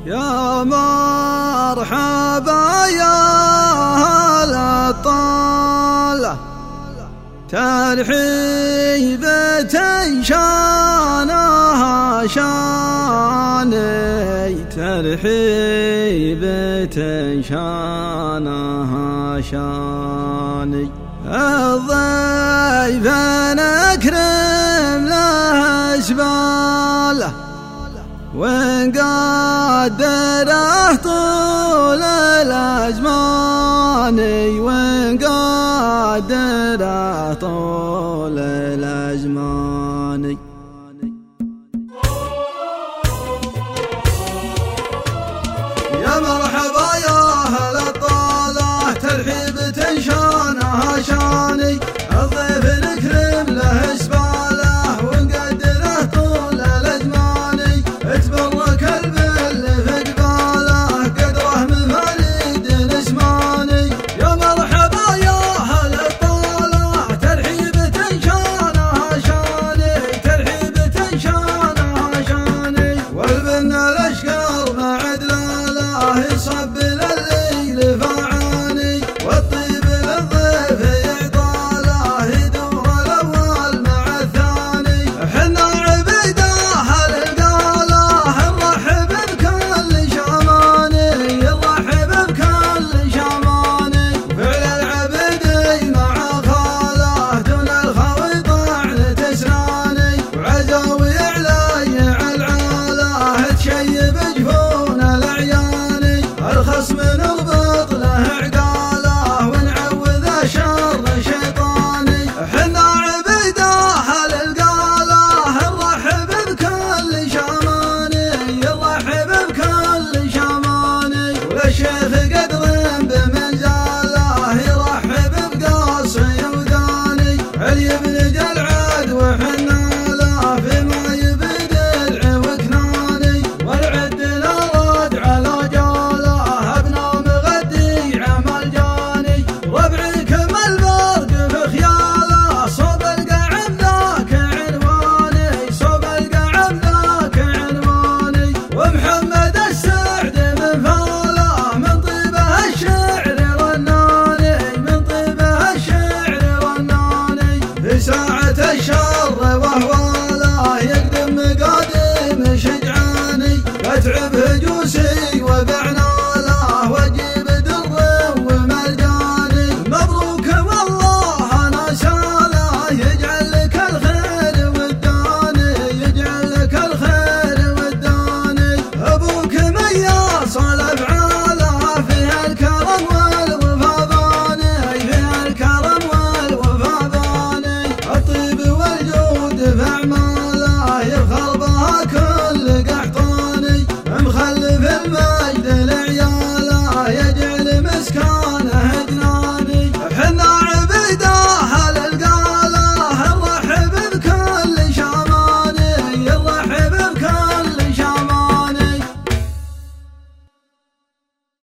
يا مرحبا يا أهل الطلة، ترحيبة شانها شاني، ترحيبة شانها شاني. الضيف نكرم له اسباله، ونقدره طول الأزمان، ونقدره طول الأزمان. يا مرحبا يا أهل الطلة، ترحيبة شانها شاني. الضيف نكرم له اسباله، ونقدره طول الأزمان. اتبرك البل في قباله، قدره مفاليد نسماني. يا مرحبا يا أهل الطلة، ترحيبة شانها شاني، ترحيبة شانها شاني. والبن الأشقر مع دلاله، يصب لليل فعاني. والطيب للضيف يعطاله، يدور الأول مع الثاني. حنا عبيد أهل القالة، نرحب بكل شماني، نرحب بكل شماني. فعل العبيدي مع خاله، دون الخوي طعن تسناني. وعزاوي علي العاله، تشيب جفون الأعياني. الخصم نضبط له عقاله، ونعوذ شر شيطاني. حنا عبيد أهل القالة، نرحب بكل شماني، نرحب بكل شماني. وللشيخ قدر بمنزاله، يرحب بقاصي وداني. علي بن جلعد وحنا له، فيما يبي درع وكناني. والعد الأرد على جاله، ابنه مغدي عمل جاني. ربعي كمل برق في خياله، صوب القعم ذاك عنواني، صوب القعم ذاك عنواني. ومحمد السعد من فاله، من طيبه الشعر رناني، من طيبه الشعر رناني. في ساعة الشر وهواله، يقدم مقادم شجعاني. اتعب هجوسي وبعنا له، واجيب در ومرجاني. مبروك والله انا ساله، يجعل لك الخير والداني، يجعل لك الخير والداني. ابوك مياص الافعاله، فيها الكرم والوفاضاني، فيها الكرم والوفاضاني. الطيب والجود في اعماله، يفخر بها كل قحطاني. مخلف المجد لعياله، يجعل مسكان